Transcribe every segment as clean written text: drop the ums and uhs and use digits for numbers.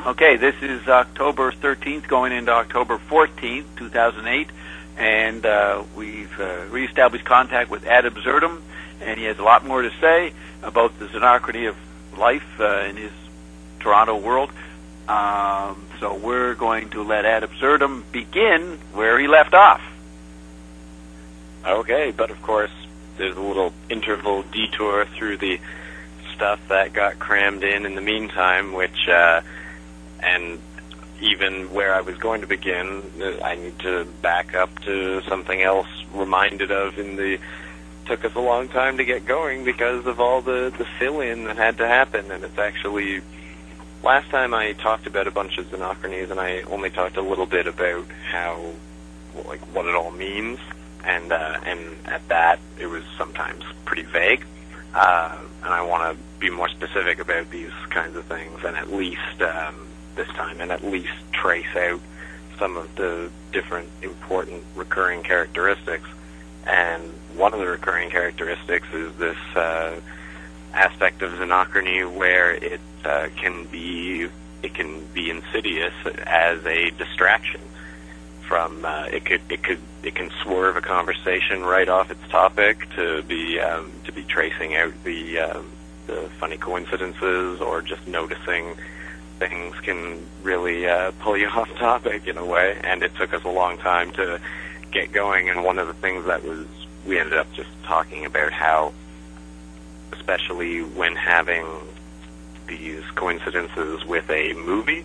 Okay, this is October 13th going into October 14th, 2008, and we've reestablished contact with Ad Absurdum, and he has a lot more to say about the xenocracy of life in his Toronto world. So we're going to let Ad Absurdum begin where he left off. Okay, but of course, there's a little interval detour through the stuff that got crammed in the meantime, which, and even where I was going to begin, I need to back up to something else reminded of took us a long time to get going because of all the fill-in that had to happen, and it's actually, last time I talked about a bunch of xenochronies, and I only talked a little bit about how, like, what it all means, and at that, it was sometimes pretty vague, and I want to be more specific about these kinds of things, and at least this time, and at least trace out some of the different important recurring characteristics. And one of the recurring characteristics is this aspect of xenochrony where it can be insidious as a distraction from it can swerve a conversation right off its topic to be tracing out the funny coincidences, or just noticing things can really pull you off topic in a way. And it took us a long time to get going, and one of the things we ended up just talking about how, especially when having these coincidences with a movie,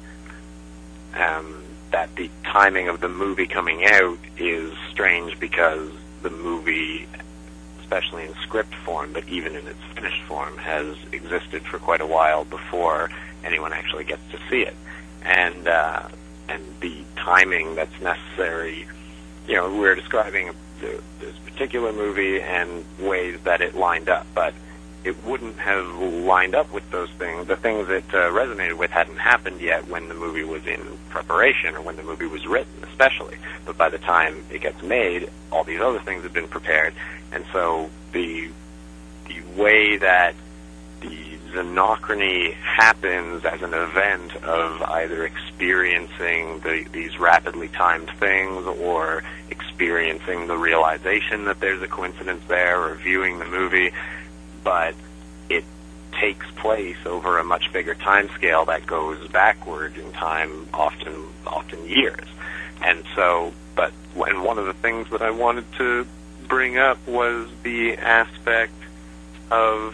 that the timing of the movie coming out is strange, because the movie, especially in script form, but even in its finished form, has existed for quite a while before anyone actually gets to see it. And the timing that's necessary, we're describing this particular movie and ways that it lined up, but it wouldn't have lined up with those things. The things it resonated with hadn't happened yet when the movie was in preparation, or when the movie was written, especially. But by the time it gets made, all these other things have been prepared. And so the way that the xenochrony happens as an event of either experiencing these rapidly timed things, or experiencing the realization that there's a coincidence there, or viewing the movie, but it takes place over a much bigger time scale that goes backward in time, often years. And so, and one of the things that I wanted to bring up was the aspect of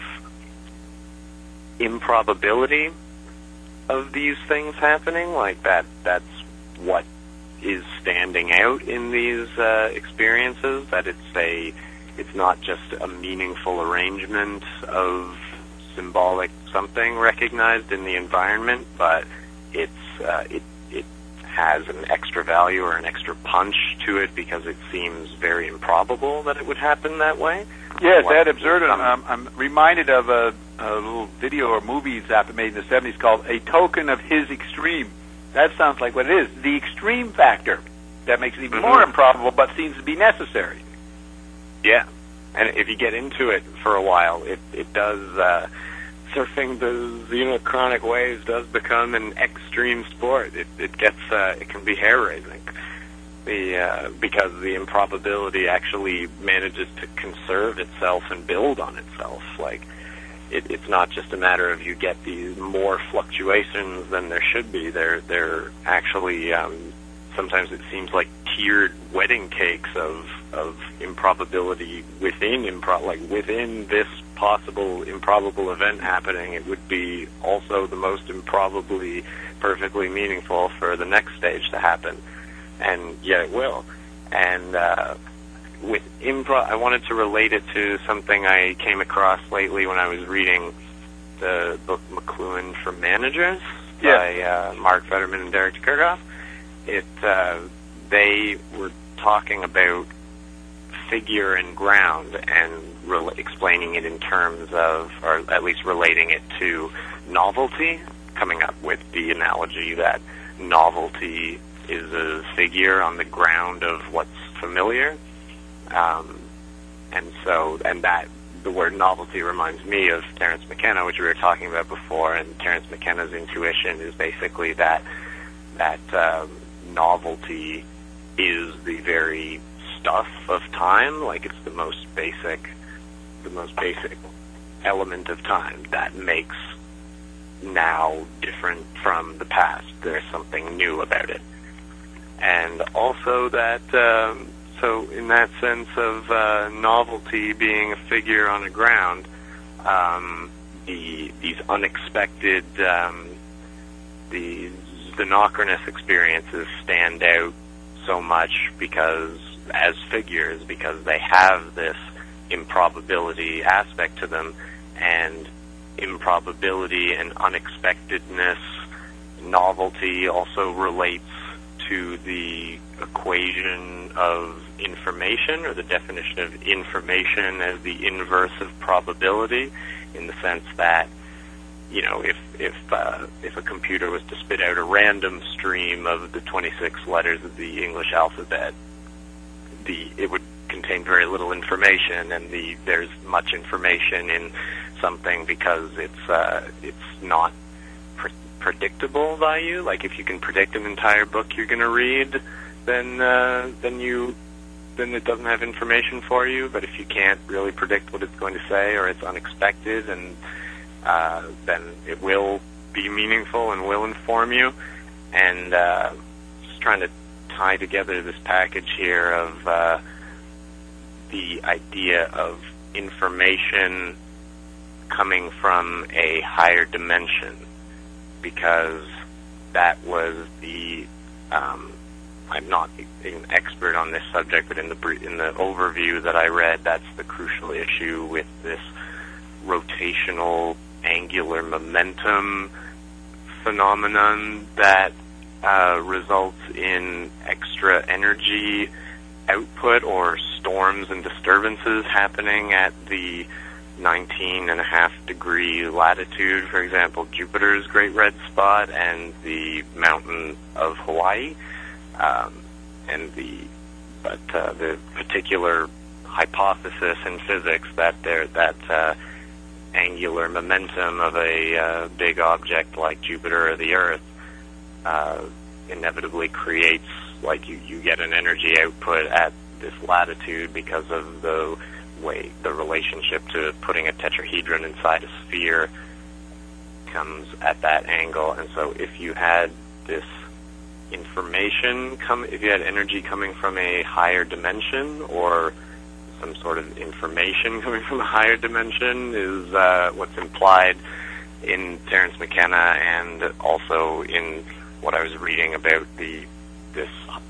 improbability of these things happening. Like that's what is standing out in these experiences, that it's not just a meaningful arrangement of symbolic something recognized in the environment, but it has an extra value or an extra punch to it because it seems very improbable that it would happen that way. Yes, Ad Absurdum. I'm reminded of a little video or movie Zappa made in the 70s called A Token of His Extreme. That sounds like what it is, the extreme factor. That makes it even more improbable, but seems to be necessary. Yeah, and if you get into it for a while, it does, surfing the xenochronic waves does become an extreme sport. It can be hair-raising, because the improbability actually manages to conserve itself and build on itself. Like, it's not just a matter of you get these more fluctuations than there should be. They're actually, sometimes it seems like tiered wedding cakes of improbability within within this possible improbable event happening. It would be also the most improbably perfectly meaningful for the next stage to happen, and yet it will. And with improv, I wanted to relate it to something I came across lately when I was reading the book McLuhan for Managers by Mark Fetterman and Derek Kirchhoff. They were talking about figure and ground, and explaining it in terms of, or at least relating it to novelty, coming up with the analogy that novelty is a figure on the ground of what's familiar. And that the word novelty reminds me of Terence McKenna, which we were talking about before, and Terence McKenna's intuition is basically that novelty is the very stuff of time, like it's the most basic element of time that makes now different from the past. There's something new about it. And also that, so in that sense of novelty being a figure on the ground, these unexpected, these Xenocrates experiences stand out so much because, as figures, because they have this improbability aspect to them, and improbability and unexpectedness, novelty also relates to the equation of information, or the definition of information as the inverse of probability, in the sense that, you know, if a computer was to spit out a random stream of the 26 letters of the English alphabet, it would contain very little information, and there's much information in something because it's not predictable by you. Like, if you can predict an entire book you're going to read, then it doesn't have information for you. But if you can't really predict what it's going to say, or it's unexpected, and then it will be meaningful and will inform you. And just trying to tie together this package here of the idea of information coming from a higher dimension, because that was the I'm not an expert on this subject, but in the overview that I read, that's the crucial issue with this rotational angular momentum phenomenon that results in extra energy output or storms and disturbances happening at the 19.5 degree latitude, for example, Jupiter's Great Red Spot and the mountain of Hawaii, but the particular hypothesis in physics that that angular momentum of a big object like Jupiter or the Earth inevitably creates, like, you get an energy output at this latitude because of the way the relationship to putting a tetrahedron inside a sphere comes at that angle. And so if you had this information if you had energy coming from a higher dimension, or some sort of information coming from a higher dimension, is what's implied in Terence McKenna, and also in what I was reading about this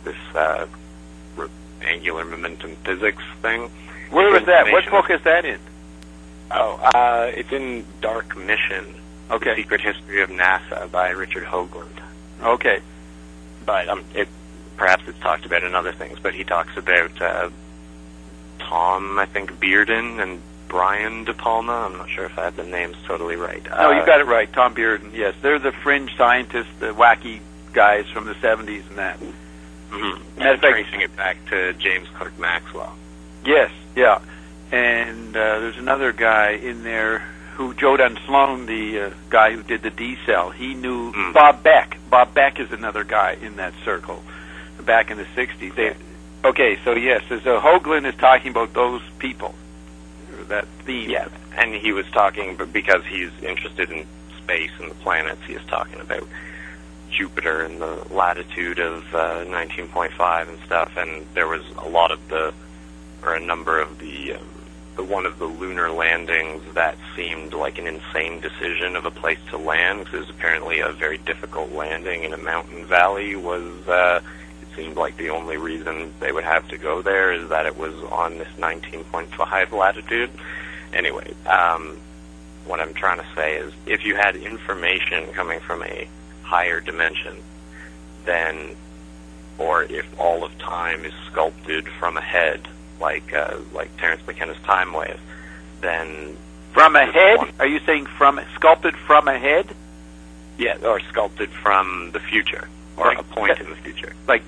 angular momentum physics thing. Where was that? What book is that in? It's in Dark Mission, okay. The Secret History of NASA by Richard Hoagland. Okay. But perhaps it's talked about in other things, but he talks about Tom, I think, Bearden and Brian De Palma. I'm not sure if I have the names totally right. No, you got it right. Tom Bearden, yes. They're the fringe scientists, the wacky guys from the 70s and that. Mm-hmm. And tracing it back to James Clerk Maxwell. Yes, yeah. And there's another guy in there Joe Sloan, the guy who did the D-cell, he knew Bob Beck. Bob Beck is another guy in that circle back in the 60s. Okay, so yes, so Hoagland is talking about those people, that theme. Yeah, and he was talking, but because he's interested in space and the planets, he is talking about Jupiter and the latitude of 19.5 and stuff, and there was a number of the one of the lunar landings that seemed like an insane decision of a place to land, because it was apparently a very difficult landing in a mountain valley. It seemed like the only reason they would have to go there is that it was on this 19.5 latitude. Anyway, what I'm trying to say is, if you had information coming from a higher dimension, then, or if all of time is sculpted from a head, like Terence McKenna's time wave, then... From a head? Are you saying sculpted from a head? Yeah, or sculpted from the future, or like a point in the future. Like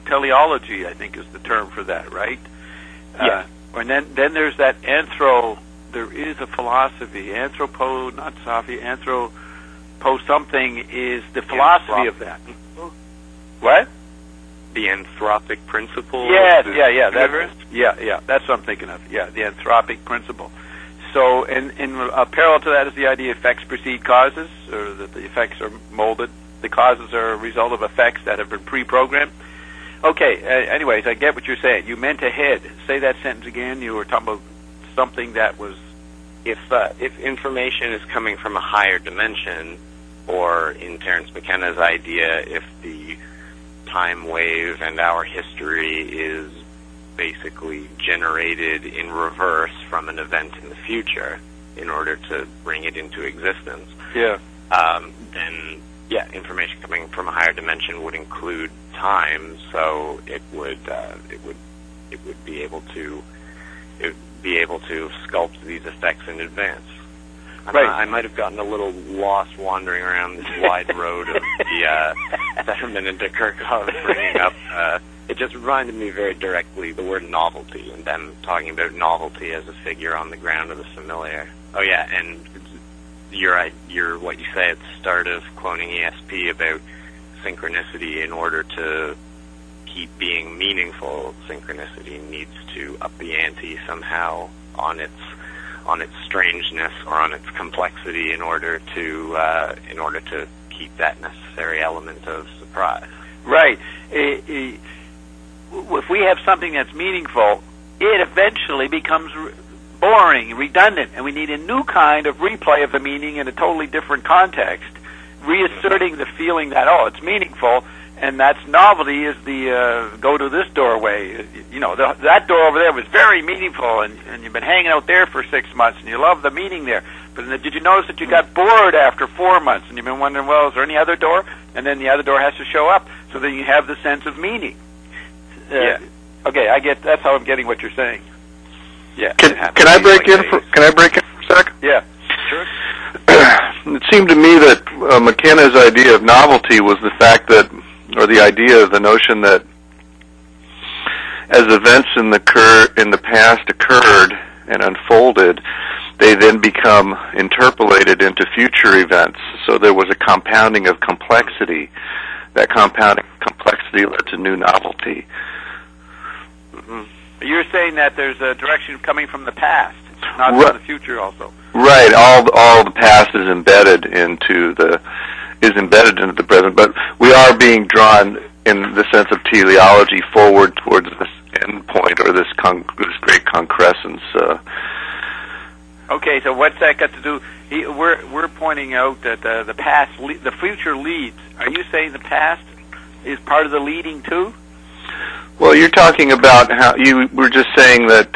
teleology, I think, is the term for that, right? Yeah. And then there's that there is a philosophy. Anthropo, not Safi, anthropo something is the philosophy of that. What? The anthropic principle. Yes, that's what I'm thinking of. Yeah, the anthropic principle. So, in parallel to that is the idea effects precede causes, or that the effects are molded. The causes are a result of effects that have been pre-programmed. Okay, anyways, I get what you're saying. You meant ahead. Say that sentence again. You were talking about something that was... If information is coming from a higher dimension, or in Terence McKenna's idea, if the time wave and our history is basically generated in reverse from an event in the future in order to bring it into existence. Then information coming from a higher dimension would include time, so it would be able to sculpt these effects in advance. I might have gotten a little lost wandering around this wide road of the Fetterman and de Kerkhoff bringing up. It just reminded me very directly the word novelty, and them talking about novelty as a figure on the ground of the familiar. Oh yeah, and you're what you say at the start of Cloning ESP about synchronicity. In order to keep being meaningful, synchronicity needs to up the ante somehow on its strangeness or on its complexity in order to keep that necessary element of surprise. Right. If we have something that's meaningful, it eventually becomes boring, redundant, and we need a new kind of replay of the meaning in a totally different context, reasserting the feeling that, it's meaningful, and that's novelty is the go to this doorway. That door over there was very meaningful, and you've been hanging out there for 6 months, and you love the meaning there. But did you notice that you got bored after 4 months, and you've been wondering, well, is there any other door? And then the other door has to show up, so that you have the sense of meaning. Okay, I get. That's how I'm getting what you're saying. Yeah. Can I break in for a sec? Yeah. Sure. It seemed to me that McKenna's idea of novelty was the fact that, or the notion that as events in the past occurred and unfolded, they then become interpolated into future events. So there was a compounding of complexity. That compounding complexity led to new novelty. Mm-hmm. You're saying that there's a direction coming from the past, not from the future also. Right. All the past is embedded into the present, but we are being drawn in the sense of teleology forward towards this end point, or this great concrescence. Okay, so what's that got to do? We're pointing out that the past, the future leads. Are you saying the past is part of the leading too? Well, you're talking about how you were just saying that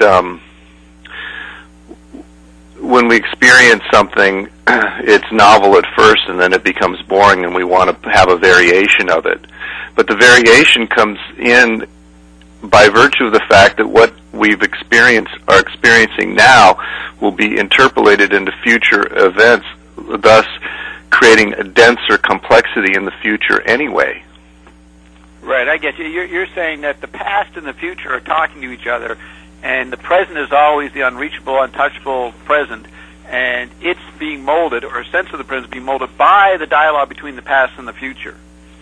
when we experience something, it's novel at first, and then it becomes boring, and we want to have a variation of it. But the variation comes in by virtue of the fact that what we've are experiencing now will be interpolated into future events, thus creating a denser complexity in the future anyway. Right, I get you. You're saying that the past and the future are talking to each other, and the present is always the unreachable, untouchable present, and it's being molded, or a sense of the present being molded by the dialogue between the past and the future.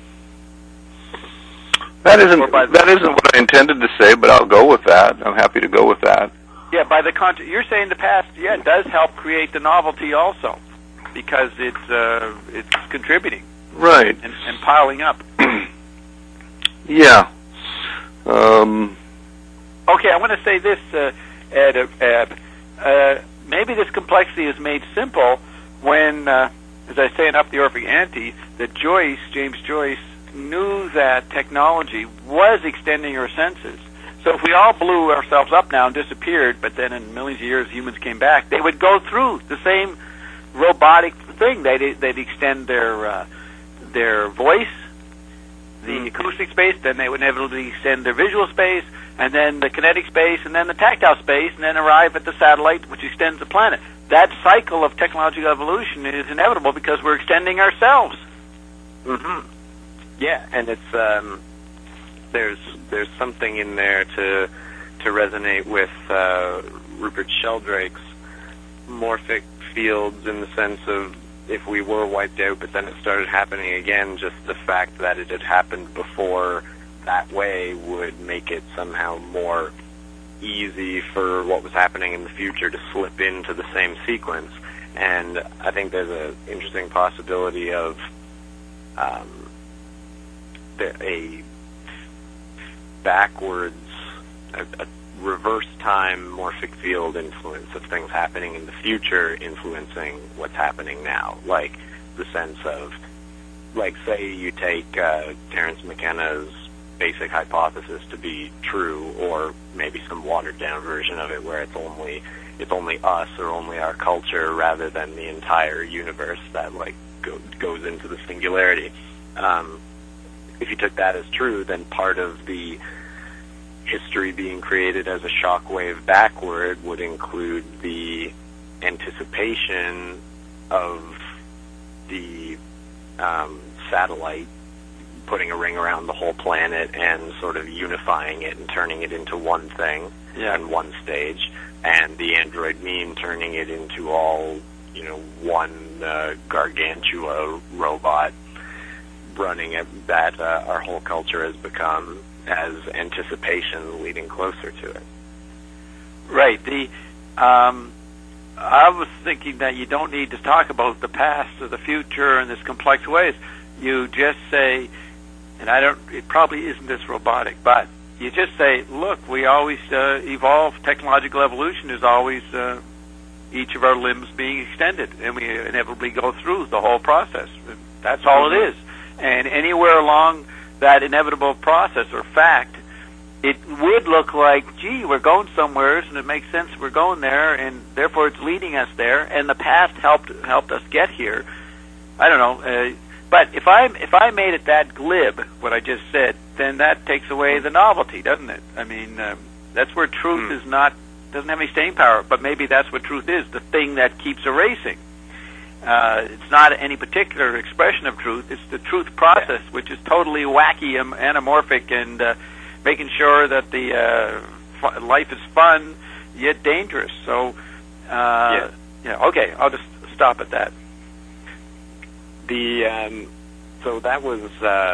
That isn't what I intended to say, but I'll go with that. I'm happy to go with that. Yeah, by the you're saying the past, it does help create the novelty also, because it's contributing, right, and piling up. Yeah. Okay, I want to say this, Ed. Maybe this complexity is made simple when, as I say in Up the Orphic Ante, that James Joyce, knew that technology was extending our senses. So if we all blew ourselves up now and disappeared, but then in millions of years humans came back, they would go through the same robotic thing. They'd extend their voice, the acoustic space, then they would inevitably extend their visual space, and then the kinetic space, and then the tactile space, and then arrive at the satellite, which extends the planet. That cycle of technological evolution is inevitable because we're extending ourselves. Mm-hmm. Yeah, and it's there's something in there to resonate with Rupert Sheldrake's morphic fields in the sense of if we were wiped out, but then it started happening again, just the fact that it had happened before that way would make it somehow more easy for what was happening in the future to slip into the same sequence. And I think there's an interesting possibility of a backwards, a reverse time morphic field influence of things happening in the future influencing what's happening now. Like the sense of, like, say you take Terence McKenna's basic hypothesis to be true, or maybe some watered down version of it where it's only us or only our culture rather than the entire universe that like goes into the singularity. If you took that as true, then part of the history being created as a shockwave backward would include the anticipation of the satellite putting a ring around the whole planet and sort of unifying it and turning it into one thing in one stage, and the android meme turning it into all, one gargantua robot running it that our whole culture has become as anticipation leading closer to it. Right. I was thinking that you don't need to talk about the past or the future in this complex ways. You just say, and it probably isn't this robotic, but you just say, look, we always evolve. Technological evolution is always each of our limbs being extended, and we inevitably go through the whole process. That's all it is. And anywhere along that inevitable process or fact, it would look like, gee, we're going somewhere, and it makes sense we're going there, and therefore it's leading us there, and the past helped us get here. I don't know. But if I made it that glib, what I just said, then that takes away the novelty, doesn't it? I mean, that's where truth doesn't have any staying power, but maybe that's what truth is, the thing that keeps erasing. It's not any particular expression of truth. It's the truth process, which is totally wacky, anamorphic, and making sure that the life is fun yet dangerous. So, okay, I'll just stop at that. So that was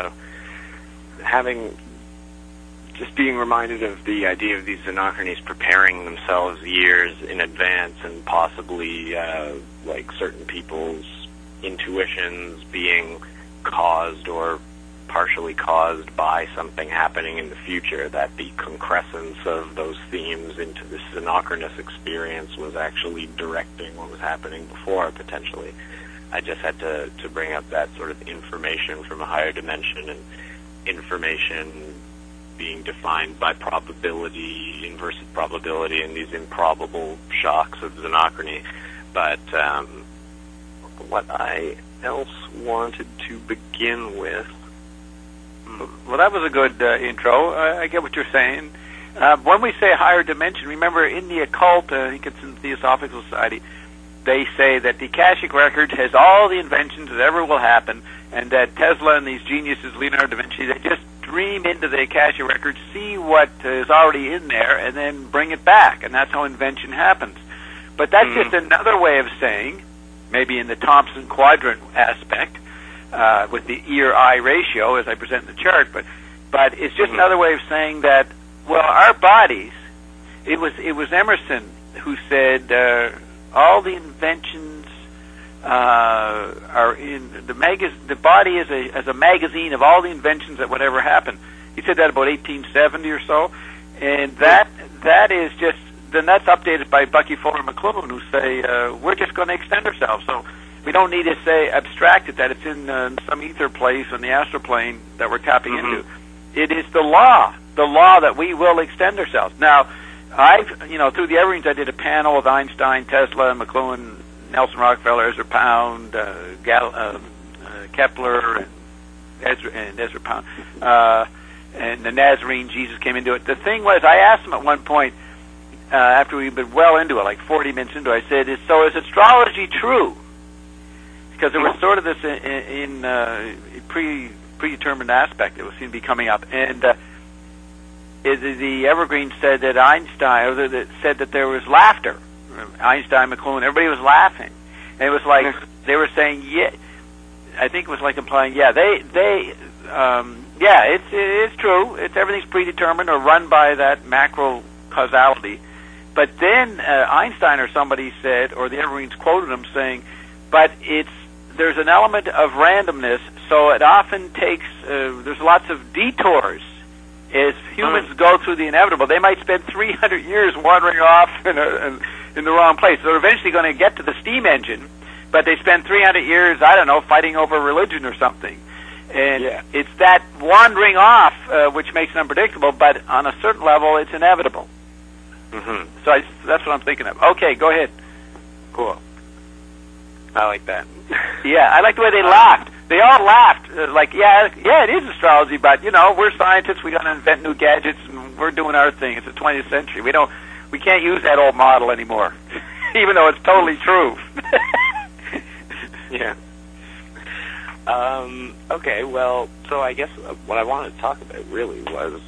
just being reminded of the idea of these Xenochronies preparing themselves years in advance, and possibly like certain people's intuitions being caused or partially caused by something happening in the future, that the concrescence of those themes into this Xenochronous experience was actually directing what was happening before, potentially. I just had to bring up that sort of information from a higher dimension, and information being defined by probability, inverse probability, and these improbable shocks of Xenochrony. But what I else wanted to begin with... Well, that was a good intro. I get what you're saying. When we say higher dimension, remember in the occult, I think it's in the Theosophical Society, they say that the Akashic Record has all the inventions that ever will happen, and that Tesla and these geniuses, Leonardo da Vinci, they just dream into the Akashic Record, see what is already in there, and then bring it back, and that's how invention happens. But that's just another way of saying, maybe in the Thompson quadrant aspect, with the ear-eye ratio, as I present in the chart, but it's just another way of saying that, well, our bodies, it was Emerson who said, all the inventions are in the body as a magazine of all the inventions that would ever happen. He said that about 1870 or so, and that is just, then that's updated by Bucky Fuller McLuhan, who say we're just going to extend ourselves. So we don't need to say abstract it that it's in some ether place on the astral plane that we're tapping into. It is the law that we will extend ourselves. Now, through the Evergreens, I did a panel with Einstein, Tesla, McLuhan, Nelson Rockefeller, Ezra Pound, Kepler, and Ezra Pound, and the Nazarene Jesus came into it. The thing was, I asked him at one point, after we'd been well into it, like 40 minutes into it, I said, so is astrology true? Because there was sort of this in predetermined aspect that seemed to be coming up. And the Evergreen said that Einstein said that there was laughter Einstein, McLuhan, everybody was laughing. And it was like they were saying, yeah, I think it was like implying, yeah, it's true. Everything's predetermined or run by that macro causality. But then Einstein or somebody said, or the Evergreens quoted him saying, but there's an element of randomness, so it often takes, there's lots of detours as humans go through the inevitable. They might spend 300 years wandering off in the wrong place. They're eventually going to get to the steam engine, but they spend 300 years, I don't know, fighting over religion or something. And it's that wandering off which makes it unpredictable, but on a certain level, it's inevitable. Mm-hmm. So that's what I'm thinking of. Okay, go ahead. Cool. I like that. Yeah, I like the way they laughed. They all laughed. Like, yeah, it is astrology, but, we're scientists. We got to invent new gadgets, and we're doing our thing. It's the 20th century. We can't use that old model anymore, even though it's totally true. Yeah. Okay, well, so I guess what I wanted to talk about really was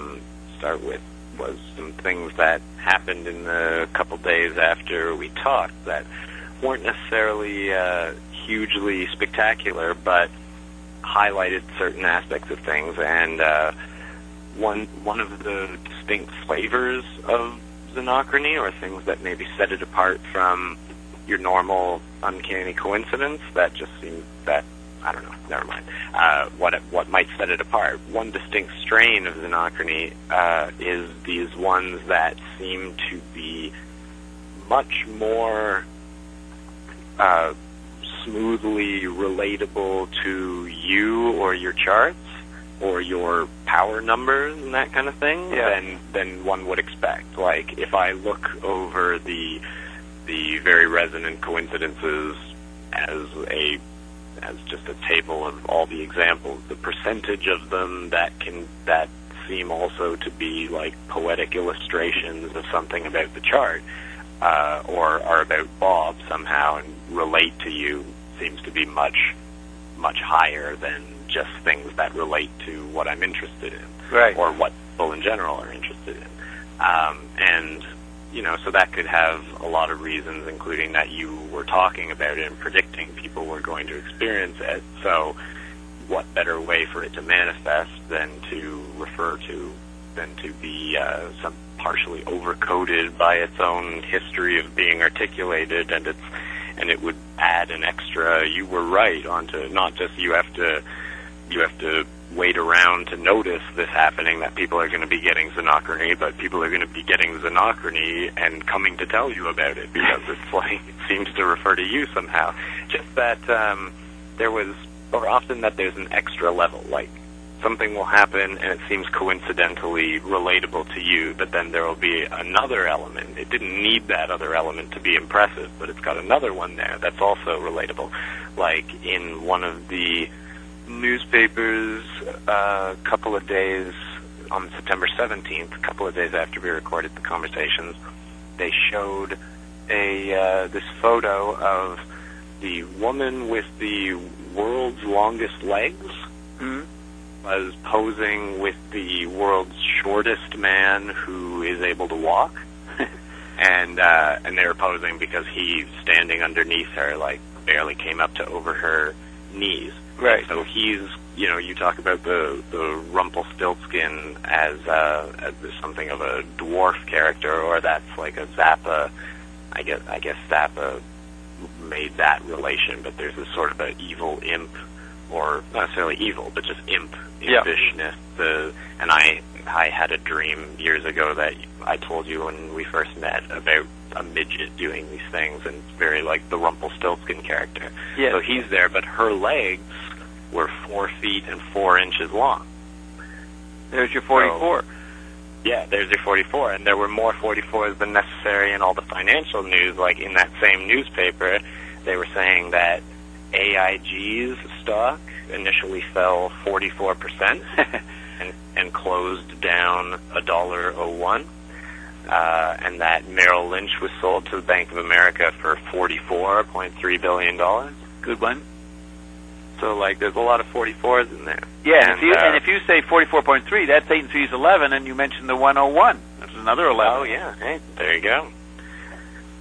some things that happened in the couple days after we talked that weren't necessarily hugely spectacular, but highlighted certain aspects of things. And one of the distinct flavors of Xenochrony, or things that maybe set it apart from your normal uncanny coincidence, that just seems that, I don't know, never mind. What might set it apart? One distinct strain of Xenochrony is these ones that seem to be much more smoothly relatable to you or your charts or your power numbers and that kind of thing than one would expect. Like, if I look over the very resonant coincidences as just a table of all the examples, the percentage of them that seem also to be like poetic illustrations of something about the chart, or are about Bob somehow and relate to you, seems to be much, much higher than just things that relate to what I'm interested in, right, or what people in general are interested in. And so that could have a lot of reasons, including that you were talking about it and predicting people were going to experience it. So what better way for it to manifest than to be some partially overcoded by its own history of being articulated, and it would add an extra "you were right" onto, not just you have to wait around to notice this happening, that people are going to be getting Xenochrony, but people are going to be getting Xenochrony and coming to tell you about it because it's like, it seems to refer to you somehow. Just that often that there's an extra level, like something will happen and it seems coincidentally relatable to you, but then there will be another element. It didn't need that other element to be impressive, but it's got another one there that's also relatable. Like in one of the newspapers a couple of days on September 17th, a couple of days after we recorded the conversations, they showed this photo of the woman with the world's longest legs was posing with the world's shortest man who is able to walk, and they were posing because he's standing underneath her, like barely came up to over her knees. Right. So he's, you talk about the Rumpelstiltskin as something of a dwarf character, or that's like a Zappa. I guess Zappa made that relation, but there's this sort of an evil imp, or not necessarily evil, but just impishness. And I had a dream years ago that I told you when we first met about a midget doing these things, and very like the Rumpelstiltskin character. Yes. So he's there, but her legs were 4 feet and 4 inches long. There's your 44. So, yeah, there's your 44, and there were more 44s than necessary in all the financial news. Like in that same newspaper, they were saying that AIG's stock initially fell 44% and closed down $1.01, and that Merrill Lynch was sold to the Bank of America for $44.3 billion. Good one. So, like, there's a lot of 44s in there. Yeah, and if you say 44.3, that's 8 and 3 is 11, and you mentioned the 101. That's another 11. Oh, yeah. Hey, there you go.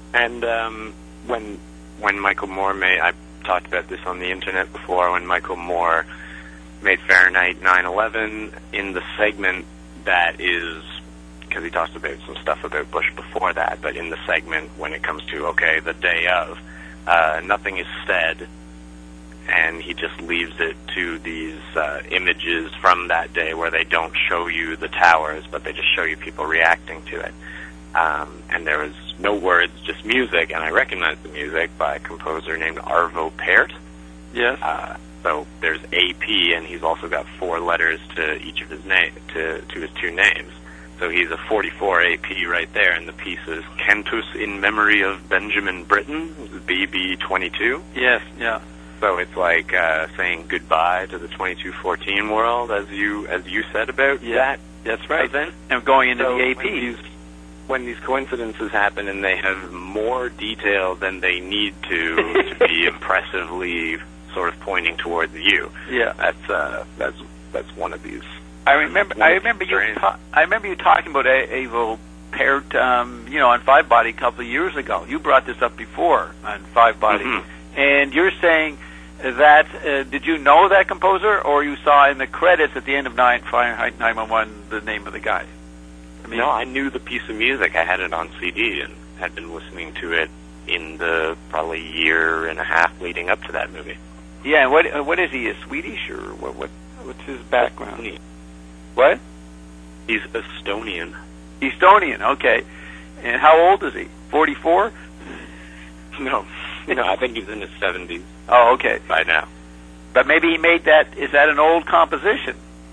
And when Michael Moore made, I talked about this on the internet before, when Michael Moore made Fahrenheit 9/11, in the segment that is, because he talks about some stuff about Bush before that, but in the segment when it comes to, okay, the day of, nothing is said, and he just leaves it to these images from that day where they don't show you the towers, but they just show you people reacting to it. And there was no words, just music, and I recognized the music by a composer named Arvo Pärt. Yes. So there's AP, and he's also got 4 letters to each of his to his 2 names. So he's a 44 AP right there, and the piece is Cantus in Memory of Benjamin Britten, BB22. Yes, yeah. So it's like saying goodbye to the 2214 world, as you said about that. That's right. Event. And going into So the AP. When these coincidences happen and they have more detail than they need to be impressively sort of pointing towards you. Yeah. That's one of these. I remember you talking about Arvo Pärt, on Five Body a couple of years ago. You brought this up before on Five Body, and you're saying that did you know that composer, or you saw in the credits at the end of Fahrenheit 9/11 the name of the guy? No, I knew the piece of music. I had it on CD and had been listening to it in the probably year and a half leading up to that movie. Yeah, and what is he? A Swedish or what's his background? Estonian. What? He's Estonian. Estonian, okay. And how old is he? 44? No, I think he's in his 70s. Oh, okay. By now. But maybe he made that. Is that an old composition?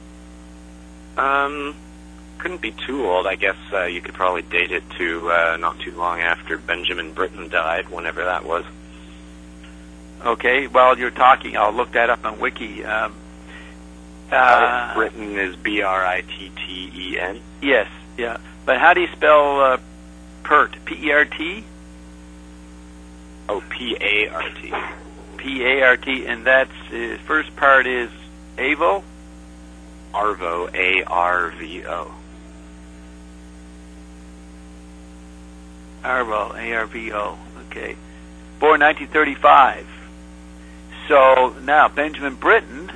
Couldn't be too old. I guess you could probably date it to not too long after Benjamin Britten died, whenever that was. Okay, while you're talking, I'll look that up on Wiki. Britten is Britten. Yes, yeah. But how do you spell Pärt? P-E-R-T? Oh, P-A-R-T. P-A-R-T, and that's his first part is Avo? Arvo, A-R-V-O. Arvo, A-R-V-O, okay. Born 1935. So, now, Benjamin Britten,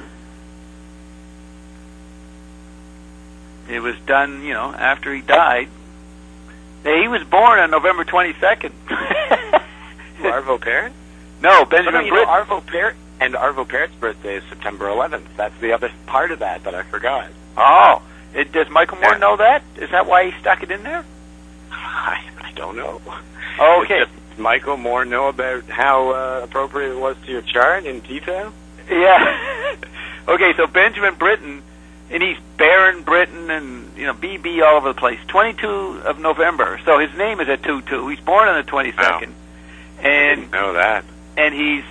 it was done, after he died. He was born on November 22nd. Arvo Pärt? No, Benjamin Britten. Arvo Pärt, and Arvo Pärt's birthday is September 11th. That's the other part of that I forgot. Oh, does Michael Moore know that? Is that why he stuck it in there? I don't know. Oh, okay. Does Michael Moore know about how appropriate it was to your chart in detail? Yeah. Okay, so Benjamin Britten, and he's Baron Britten and, BB all over the place. 22 of November. So his name is at 2-2. He's born on the 22nd. Wow. And I didn't know that. And he's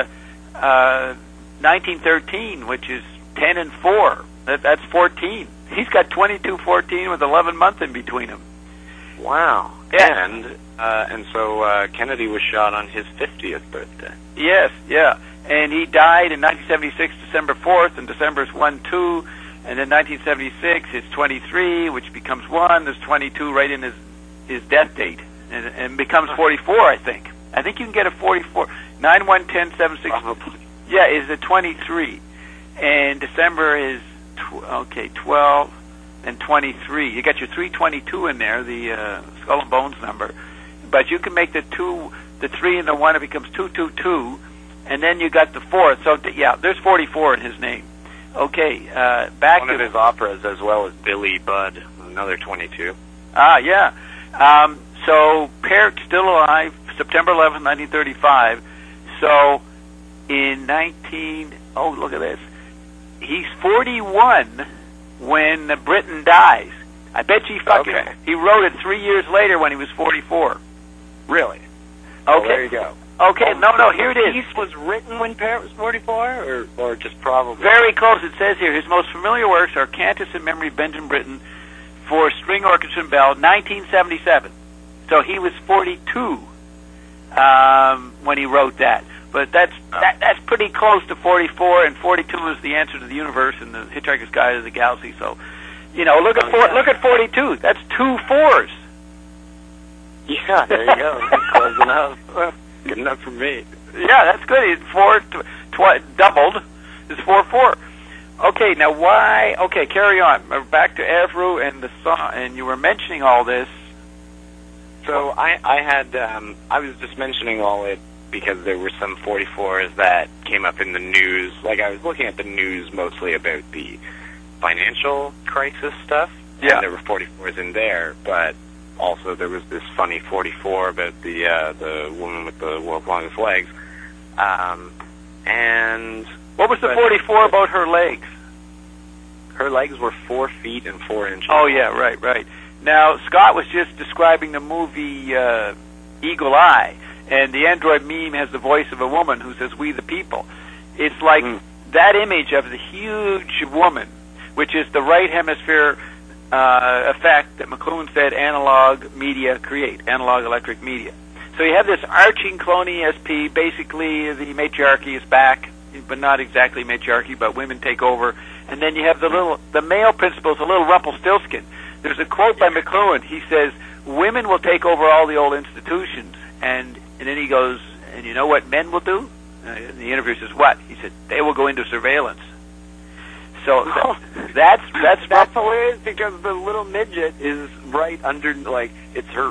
1913, which is 10 and 4. That's 14. He's got 22-14 with 11 months in between them. Wow. Yeah. And so Kennedy was shot on his 50th birthday. Yes, yeah. And he died in 1976, December 4th, and December is 1-2. And then 1976 is 23, which becomes 1. There's 22 right in his death date. And becomes 44, I think. I think you can get a 44. 9/1/10/76. Probably. Yeah, is a 23. And December is 12 and 23. You got your 322 in there, the Skull and Bones number. But you can make the 3 and the 1, it becomes 222, and then you got the 4th. So there's 44 in his name. Okay, back one to of his operas, as well as Billy Budd, another 22. Ah, yeah. So Pärt still alive, September 11th, 1935. So in look at this. He's 41 when Britten dies. I bet you he wrote it 3 years later when he was 44. Really? Okay. Well, there you go. Okay, no, here it is. The piece was written when Pärt was 44, or just probably? Very close. It says here, his most familiar works are Cantus in Memory of Benjamin Britten for String Orchestra and Bell, 1977. So he was 42 when he wrote that. But that's pretty close to 44, and 42 is the answer to the universe, and the Hitchhiker's Guide to the Galaxy. So, look at 42. That's 2 4s. Yeah, there you go. Close enough. Good enough for me. Yeah, that's good. It's doubled. It's 4-4. Okay, now why? Okay, carry on. Back to Evreux and the song, and you were mentioning all this. So I was just mentioning all it because there were some 44s that came up in the news. Like, I was looking at the news mostly about the financial crisis stuff. Yeah. And there were 44s in there, but also there was this funny 44 about the woman with the world's longest legs. And what was the 44 about her legs? Her legs were 4 feet and 4 inches. Oh, yeah, right. Now, Scott was just describing the movie Eagle Eye, and the Android meme has the voice of a woman who says, "We the people." It's like that image of the huge woman, which is the right hemisphere effect that McLuhan said analog media create, analog electric media. So you have this arching clone ESP, basically the matriarchy is back, but not exactly matriarchy, but women take over. And then you have the male principle is a little Rumpelstiltskin. There's a quote by McLuhan. He says, "Women will take over all the old institutions." And then he goes, "And you know what men will do?" And the interviewer says, "What?" He said, "They will go into surveillance." So that's hilarious because the little midget is right under, like, it's her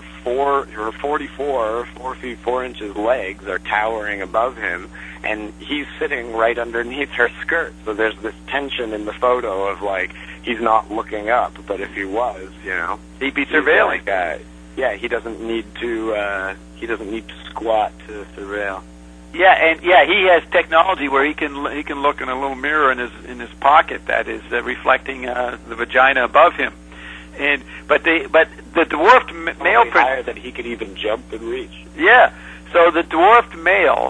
44, 4 feet 4 inches legs are towering above him, and he's sitting right underneath her skirt. So there's this tension in the photo of, like, he's not looking up, but if he was, he'd be surveilling. He doesn't need to squat to surveil. Yeah, he has technology where he can look in a little mirror in his pocket that is reflecting the vagina above him, but the dwarfed male higher that he could even jump and reach. Yeah, so the dwarfed male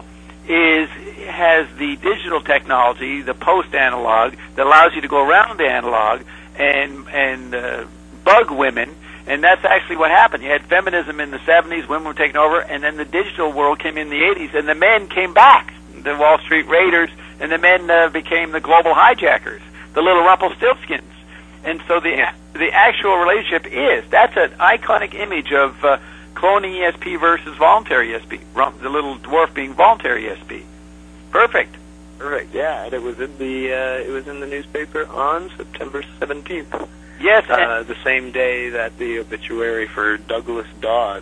has the digital technology, the post analog that allows you to go around the analog and bug women. And that's actually what happened. You had feminism in the 70s, women were taking over, and then the digital world came in the 80s, and the men came back, the Wall Street Raiders, and the men became the global hijackers, the little Rumpelstiltskins. And so the actual relationship that's an iconic image of cloning ESP versus voluntary ESP, the little dwarf being voluntary ESP. Perfect. Yeah, and it was in the newspaper on September 17th. Yes, the same day that the obituary for Douglas Dodds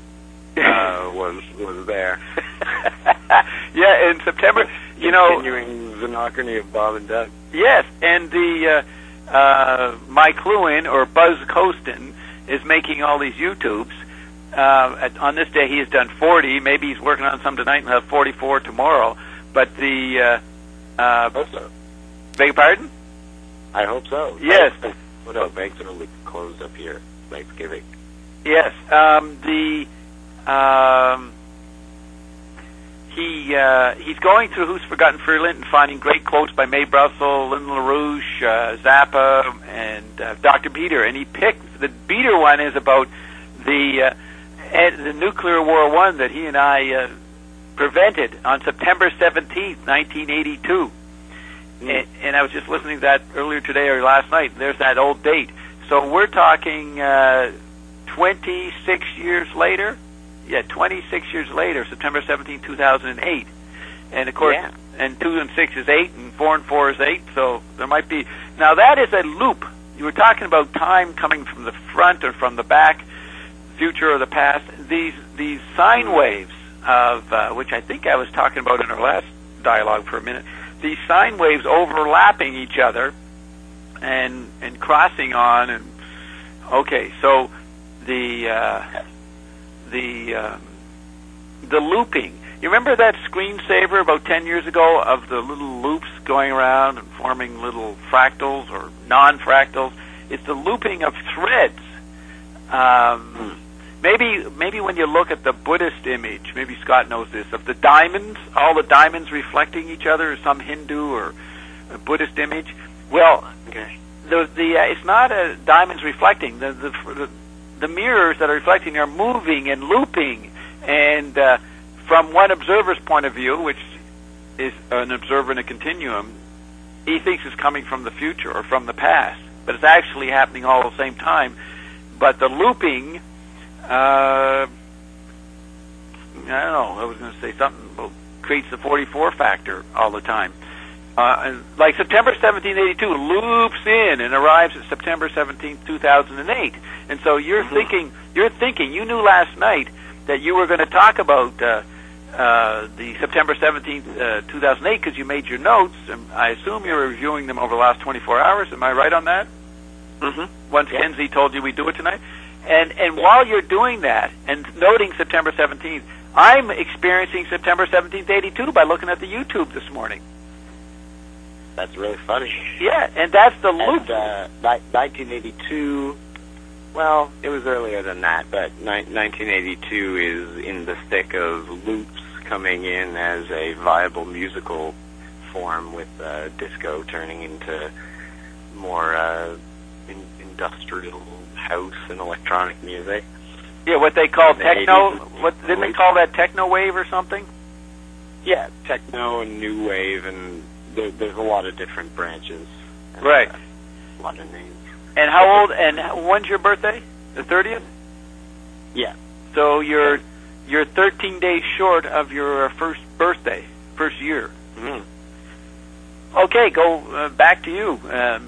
was there. Yeah, in September, continuing the Zenochrony of Bob and Doug. Yes, and the Mike Lewin or Buzz Costin is making all these YouTubes. On this day, he has done 40. Maybe he's working on some tonight and he'll have 44 tomorrow. But the I hope so. Beg your pardon? I hope so. Yes. No, banks are closed up here. Thanksgiving. Yes. He's going through Who's Forgotten Freeland and finding great quotes by Mae Brussel, Lyndon LaRouche, Zappa, and Dr. Beater. And he picked the Beater one is about the nuclear war one that he and I prevented on September 17th, 1982. And I was just listening to that earlier today or last night. There's that old date. So we're talking 26 years later. Yeah, 26 years later, September 17, 2008. And, of course, and 2 and 6 is 8, and 4 and 4 is 8. So there might be... Now, that is a loop. You were talking about time coming from the front or from the back, future or the past. These sine waves of... which I think I was talking about in our last dialogue for a minute. These sine waves overlapping each other and crossing on, and okay, so the looping. You remember that screensaver about 10 years ago of the little loops going around and forming little fractals or non-fractals? It's the looping of threads. Maybe when you look at the Buddhist image, maybe Scott knows this, of the diamonds, all the diamonds reflecting each other, some Hindu or a Buddhist image. Well, it's not a diamonds reflecting. The mirrors that are reflecting are moving and looping, and from one observer's point of view, which is an observer in a continuum, he thinks it's coming from the future or from the past, but it's actually happening all at the same time. But the looping I don't know, I was going to say something about creates the 44 factor all the time. Like September 1782 loops in and arrives at September 17th, 2008. And so you're thinking, you knew last night that you were going to talk about the September 17th, 2008 because you made your notes, and I assume you were reviewing them over the last 24 hours. Am I right on that? Mm-hmm. Once Kenzie told you we'd do it tonight? And while you're doing that and noting September 17th, I'm experiencing September 17th, 82 by looking at the YouTube this morning. That's really funny. Yeah, and that's the loop. 1982, well, it was earlier than that, but 1982 is in the thick of loops coming in as a viable musical form, with disco turning into more industrial house and electronic music. Yeah, what they call techno. 80s. What didn't they call that, techno wave or something? Yeah, techno and new wave, and there's a lot of different branches. And, right. A lot of names. And how old? And when's your birthday? The 30th. Yeah. So you're 13 days short of your first birthday, first year. Mm-hmm. Okay, go back to you.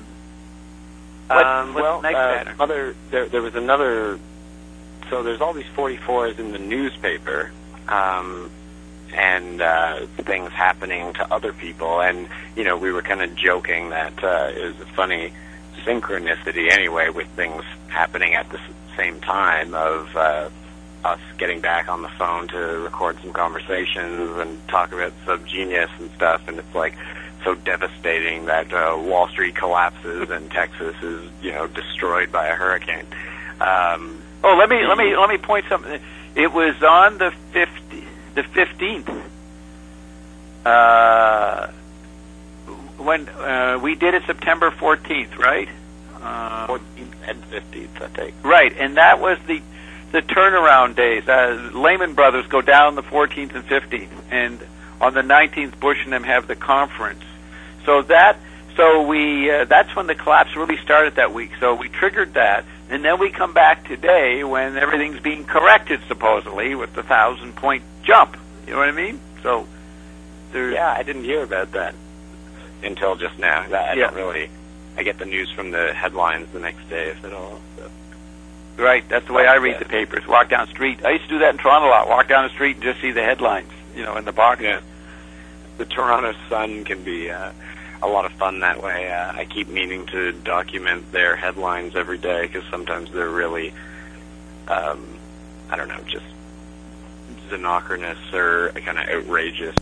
What's next pattern? There was another. So there's all these 44s in the newspaper, and things happening to other people, and we were kind of joking that it was a funny synchronicity anyway, with things happening at the same time of us getting back on the phone to record some conversations and talk about Subgenius and stuff, and it's like so devastating that Wall Street collapses and Texas is destroyed by a hurricane. Let me point something. It was on the 15th. When we did it September 14th, right? 14th and 15th, I think. Right, and that was the turnaround days. Lehman Brothers go down the 14th and 15th, and on the 19th, Bush and them have the conference. That's when the collapse really started that week. So we triggered that, and then we come back today when everything's being corrected, supposedly, with the 1,000-point jump. You know what I mean? So, yeah, I didn't hear about that until just now. I get the news from the headlines the next day, if at all. So. Right, that's the way I read the papers. Walk down the street. I used to do that in Toronto a lot. Walk down the street and just see the headlines, in the box. Yeah. The Toronto Sun can be a lot of fun that way. I keep meaning to document their headlines every day, because sometimes they're really, just xenocronous or kind of outrageous.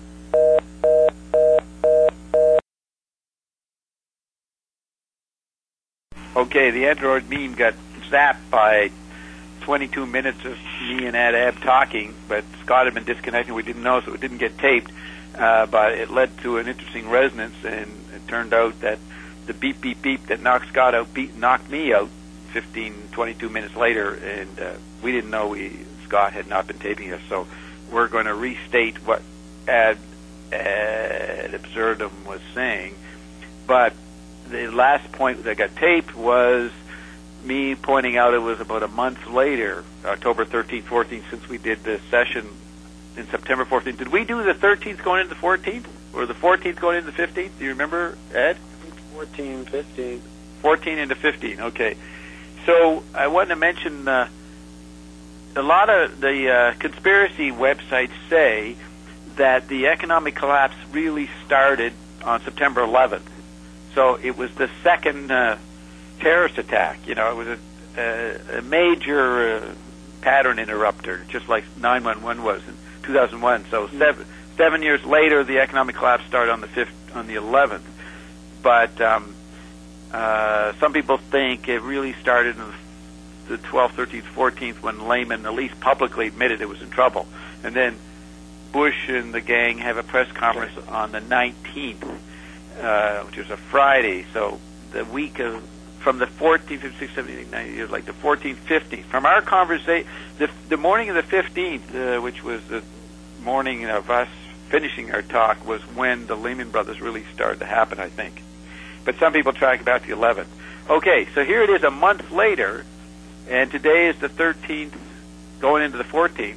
Okay, the Android meme got zapped by 22 minutes of me and Ed talking, but Scott had been disconnected. We didn't know, so it didn't get taped. But it led to an interesting resonance, and it turned out that the beep, beep, beep that knocked Scott out knocked me out 22 minutes later, and we didn't know Scott had not been taping us. So we're going to restate what ad absurdum was saying. But the last point that got taped was me pointing out it was about a month later, October 13th, 14th, since we did the session in September 14th. Did we do the 13th going into the 14th? Or the 14th going into the 15th? Do you remember, Ed? 14, 15. 14 into 15, okay. So I wanted to mention a lot of the conspiracy websites say that the economic collapse really started on September 11th. So it was the second terrorist attack. It was a major pattern interrupter, just like 9/11 was in 2001. So 7 years later, the economic collapse started on the 11th. But some people think it really started in the 12th, 13th, 14th, when Lehman at least publicly admitted it was in trouble. And then Bush and the gang have a press conference on the 19th, which was a Friday. So the week of, from the 14th, 15th, 17th, 19th, like the 14th, 15th. From our conversation, the morning of the 15th, which was the morning of us finishing our talk, was when the Lehman Brothers really started to happen, I think. But some people track about the 11th. Okay, so here it is a month later, and today is the 13th, going into the 14th.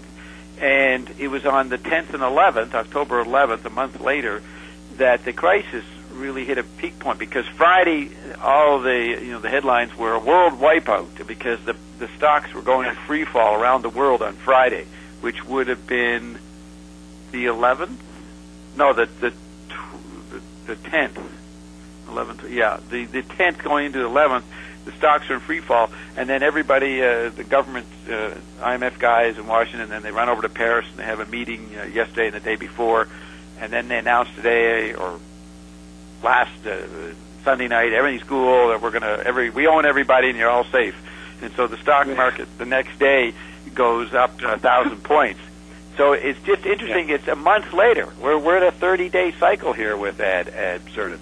And it was on the 10th and 11th, October 11th, a month later, that the crisis really hit a peak point, because Friday, all the the headlines were a world wipeout, because the stocks were going in free fall around the world on Friday, which would have been the 11th. No, the 10th, 11th. Yeah, the 10th going into the 11th. The stocks are in free fall, and then everybody, the government, IMF guys in Washington, then they run over to Paris and they have a meeting yesterday and the day before, and then they announced today or last Sunday night, everything's cool, that we own everybody and you're all safe. And so the stock market the next day goes up 1,000 points. So it's just interesting. Yeah. It's a month later. We're at a 30-day cycle here with ad absurdum.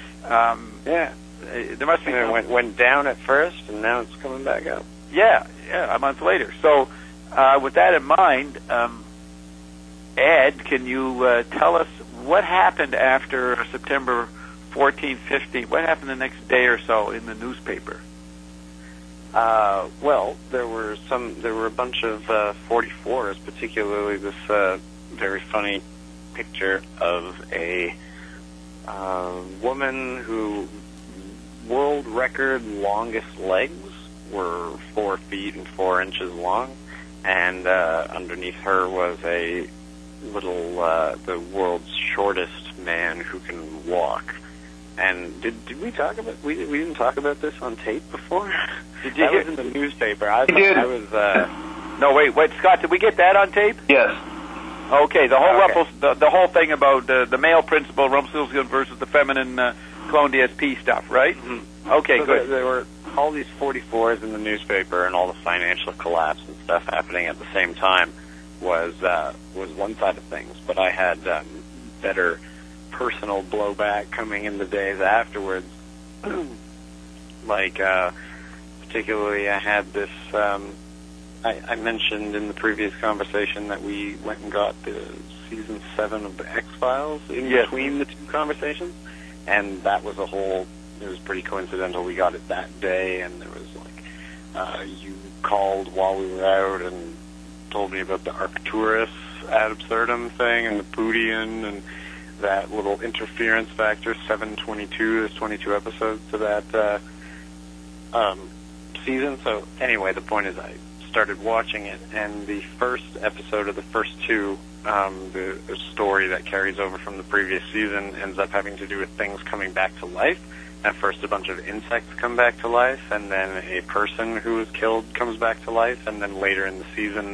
There must be. It went down at first, and now it's coming back up. Yeah, a month later. So with that in mind, Ed, can you tell us what happened after September 14th, 15th? What happened the next day or so in the newspaper? Well, there were a bunch of 44s, particularly this very funny picture of a woman who world record longest legs were 4 feet and 4 inches long, and underneath her was a little the world's shortest man who can walk. And did we talk about we didn't talk about this on tape before? Did you? That was in the newspaper. I was. No, wait, Scott. Did we get that on tape? Yes. Okay. The whole the whole thing about the male principal Rumpelstiltskin versus the feminine clone DSP stuff, right? Mm-hmm. Okay, so good. There were all these 44s in the newspaper, and all the financial collapse and stuff happening at the same time was one side of things. But I had better personal blowback coming in the days afterwards. Particularly I had this, I mentioned in the previous conversation that we went and got the season 7 of the X-Files in between the two conversations, and that was it was pretty coincidental. We got it that day, and there was you called while we were out and told me about the Arcturus ad absurdum thing and the Pootian and that little interference factor, 722. There's 22 episodes to that season. So anyway, the point is I started watching it, and the first episode of the first two, the story that carries over from the previous season, ends up having to do with things coming back to life. At first, a bunch of insects come back to life, and then a person who was killed comes back to life, and then later in the season,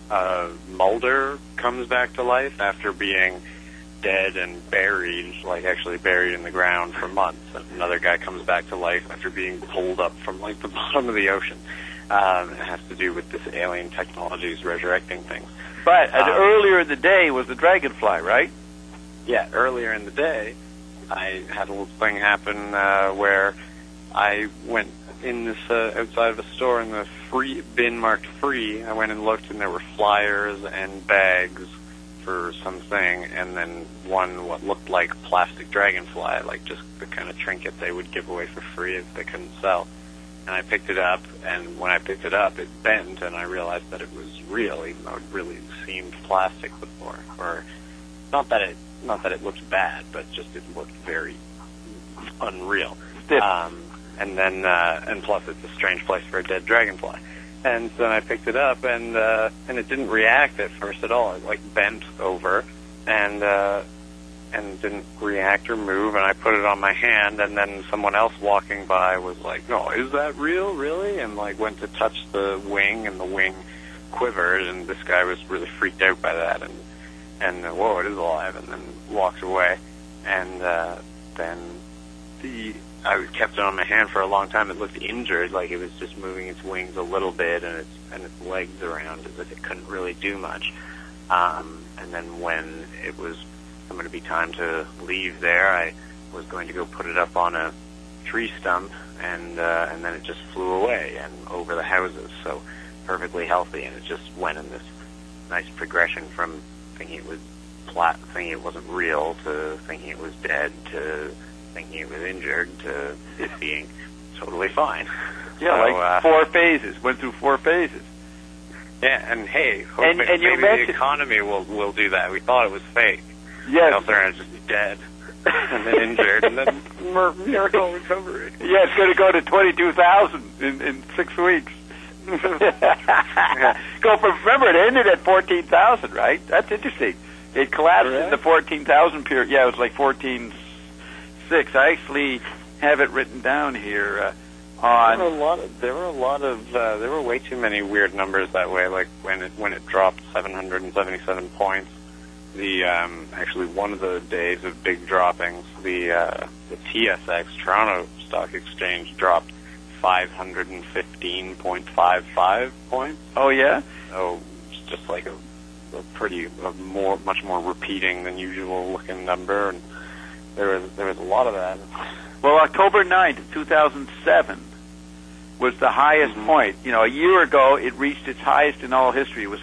Mulder comes back to life after being dead and buried, actually buried in the ground for months. And another guy comes back to life after being pulled up from the bottom of the ocean. It has to do with this alien technologies resurrecting things. But earlier in the day was the dragonfly, right? Yeah, earlier in the day, I had a little thing happen where I went in this outside of a store in the free bin marked free. I went and looked, and there were flyers and bags for something, and then what looked like plastic dragonfly, just the kind of trinket they would give away for free if they couldn't sell. And I picked it up, and when I picked it up, it bent, and I realized that it was real, even though it really seemed plastic before. Or not that it looked bad, but just it looked very unreal. And then and plus it's a strange place for a dead dragonfly. And then I picked it up, and it didn't react at first at all. It bent over, and didn't react or move. And I put it on my hand, and then someone else walking by was like, "No, is that real, really?" And went to touch the wing, and the wing quivered. And this guy was really freaked out by that, and whoa, it is alive. And then walked away, and then I kept it on my hand for a long time. It looked injured, like it was just moving its wings a little bit and its legs around as if it couldn't really do much. And then when it was going to be time to leave there, I was going to go put it up on a tree stump, and then it just flew away and over the houses, so perfectly healthy, and it just went in this nice progression from thinking it was thinking it wasn't real to thinking it was dead to thinking it was injured to it being totally fine. Yeah, so, 4 phases. Went through 4 phases. Yeah, and hey, And maybe you the mentioned- economy will do that. We thought it was fake. Yes. Elthern is just dead and then injured, and then miracle recovery. Yeah, it's going to go to 22,000 in 6 weeks. Go from, remember, it ended at 14,000, right? That's interesting. It collapsed in the 14,000 period. Yeah, it was like 14.6. I actually have it written down here on. There were way too many weird numbers that way. Like when it dropped 777 points. Actually one of the days of big droppings, the TSX Toronto Stock Exchange dropped 515.55 points. Oh yeah. So it's just like a much more repeating than usual looking number, and there was a lot of that. Well, October 9th, 2007 was the highest point. You know, a year ago it reached its highest in all history. It was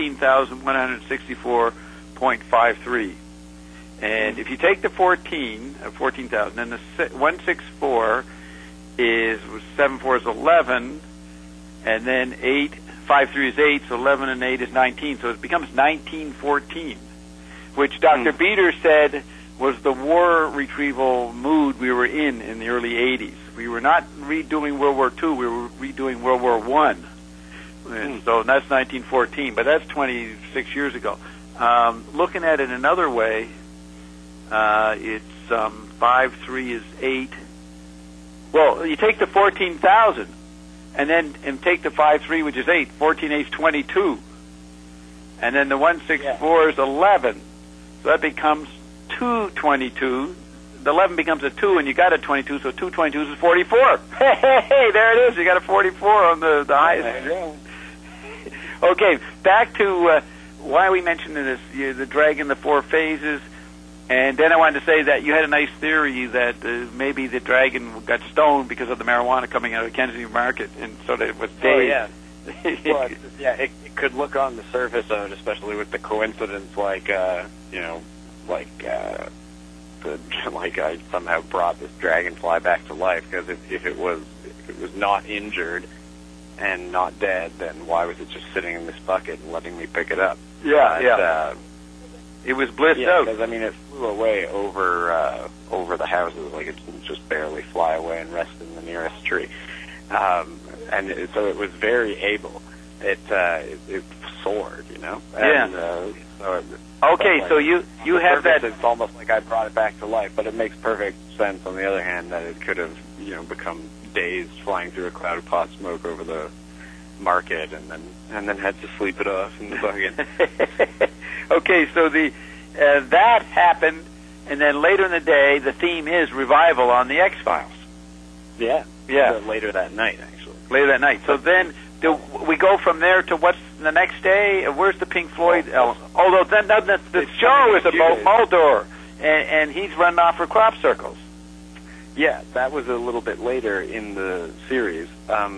14,164.53. And if you take the 14,000, and the 164 was 74 is 11, and then 53 is 8, so 11 and 8 is 19, so it becomes 1914, which Dr. Beter said was the war retrieval mood we were in the early 80s. We were not redoing World War II, we were redoing World War I. And so that's 1914, but that's 26 years ago. Looking at it another way, it's 5.3 is 8. Well, you take the 14,000 and take the 5.3, which is 8. 14 8 is 22. And then the 164 is 11. So that becomes 222. The 11 becomes a 2, and you got a 22, so 2 22s is 44. Hey, there it is. You got a 44 on the highest. Okay, back to why we mentioned this, the dragon, the 4 phases. And then I wanted to say that you had a nice theory that maybe the dragon got stoned because of the marijuana coming out of the Kensington Market, and so that it was dazed. Oh, yeah. Well, it could look on the surface of it, especially with the coincidence, like I somehow brought this dragonfly back to life. Because if it was not injured and not dead, then why was it just sitting in this bucket and letting me pick it up? It was blissed out. Because I mean, it flew away over the houses, like it didn't just barely fly away and rest in the nearest tree. So it was very able. It soared, you know. And, so you have that. It's almost like I brought it back to life, but it makes perfect sense. On the other hand, that it could have become dazed, flying through a cloud of pot smoke over the market, and then had to sleep it off in the bucket. Okay, so that happened, and then later in the day, the theme is revival on the X-Files. Yeah. Later that night, actually. Later that night. So then, do we go from there to what's the next day? Where's the Pink Floyd element? Although the show is about Mulder, and he's running off for crop circles. Yeah, that was a little bit later in the series.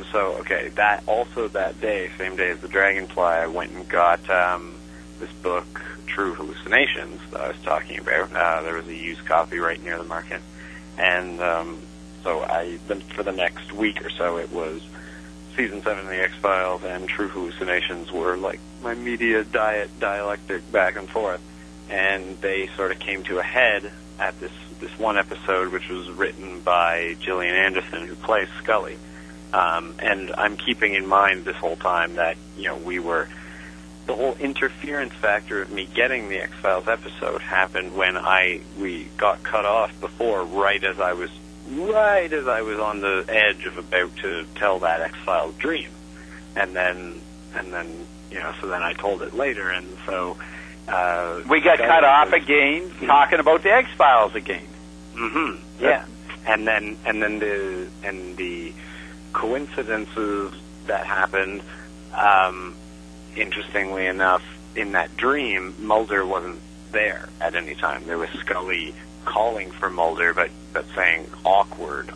That day, same day as the Dragonfly, I went and got this book, True Hallucinations, that I was talking about. There was a used copy right near the market. And so for the next week or so, it was Season 7 of the X-Files and True Hallucinations were like my media dialectic back and forth. And they sort of came to a head at this one episode, which was written by Gillian Anderson, who plays Scully. And I'm keeping in mind this whole time that, the whole interference factor of me getting the X-Files episode happened when we got cut off before, right as I was on the edge of about to tell that X-Files dream. And then so then I told it later, and so we got cut off again, talking about the X-Files again. Mm-hmm. Yeah. And then the coincidences that happened, interestingly enough, in that dream, Mulder wasn't there at any time. There was Scully calling for Mulder, but saying awkward,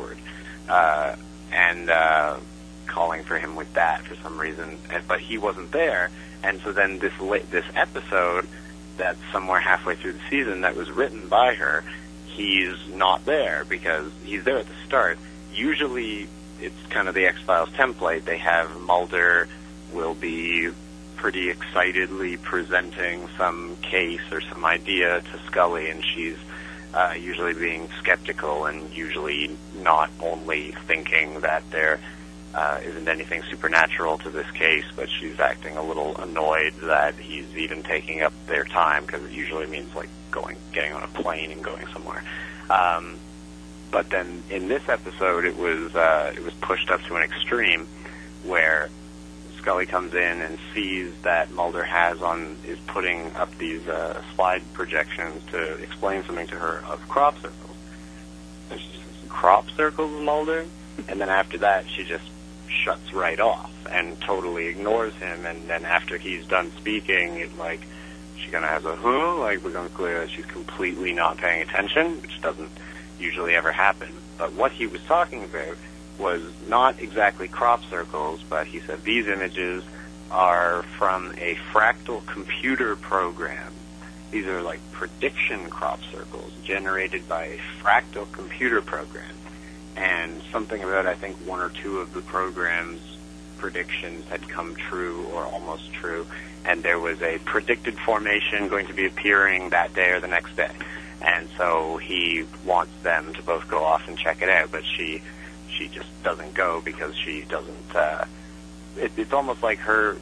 and calling for him with that for some reason. But he wasn't there, and so then this episode that's somewhere halfway through the season that was written by her, he's not there because he's there at the start. Usually, it's kind of the X-Files template. They have Mulder will be pretty excitedly presenting some case or some idea to Scully, and she's usually being skeptical and usually not only thinking that there isn't anything supernatural to this case, but she's acting a little annoyed that he's even taking up their time, because it usually means like getting on a plane and going somewhere. But then in this episode, it was pushed up to an extreme where Scully comes in and sees that Mulder is putting up these slide projections to explain something to her of crop circles. And she says, "Crop circles, Mulder?" And then after that, she just shuts right off and totally ignores him. And then after he's done speaking, she kind of has a becomes clear that she's completely not paying attention, which doesn't usually ever happen. But what he was talking about was not exactly crop circles, but he said these images are from a fractal computer program. These are like prediction crop circles generated by a fractal computer program. And something about, I think, one or two of the program's predictions had come true or almost true, and there was a predicted formation going to be appearing that day or the next day. And so he wants them to both go off and check it out, but she just doesn't go because she doesn't. It's almost like her.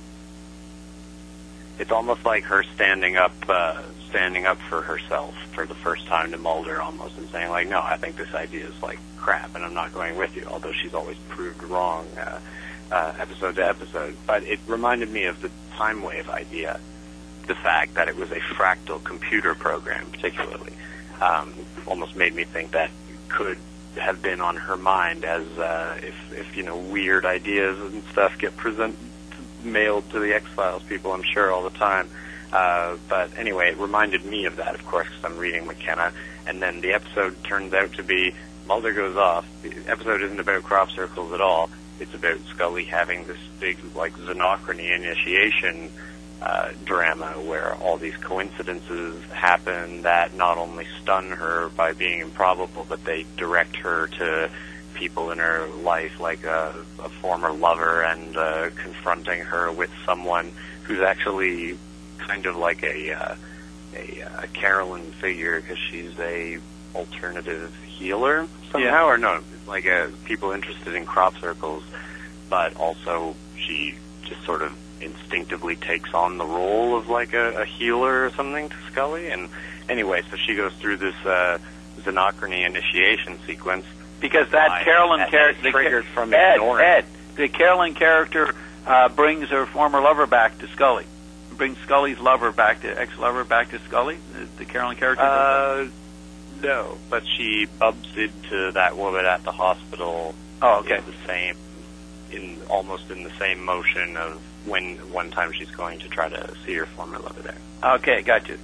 It's almost like her standing up for herself for the first time to Mulder, almost, and saying like, "No, I think this idea is like crap, and I'm not going with you." Although she's always proved wrong, episode to episode. But it reminded me of the time wave idea, the fact that it was a fractal computer program, particularly, almost made me think that could have been on her mind as if weird ideas and stuff get mailed to the X-Files people, I'm sure, all the time. But anyway, it reminded me of that, of course, because I'm reading McKenna. And then the episode turns out to be Mulder goes off. The episode isn't about crop circles at all. It's about Scully having this big, Xenochrony initiation drama where all these coincidences happen that not only stun her by being improbable, but they direct her to people in her life, like a former lover, and confronting her with someone who's actually kind of like a Carolyn figure, because she's a alternative healer somehow, or no, like people interested in crop circles, but also she just sort of instinctively takes on the role of like a healer or something to Scully. And anyway, so she goes through this Xenochrony initiation sequence. Because that Carolyn character triggered from ignoring. The Carolyn character brings her former lover back to Scully. Brings Scully's ex-lover back to Scully. The Carolyn character. No, but she bumps into that woman at the hospital. Oh, okay. Almost in the same motion of when one time she's going to try to see her former lover there. Okay, gotcha.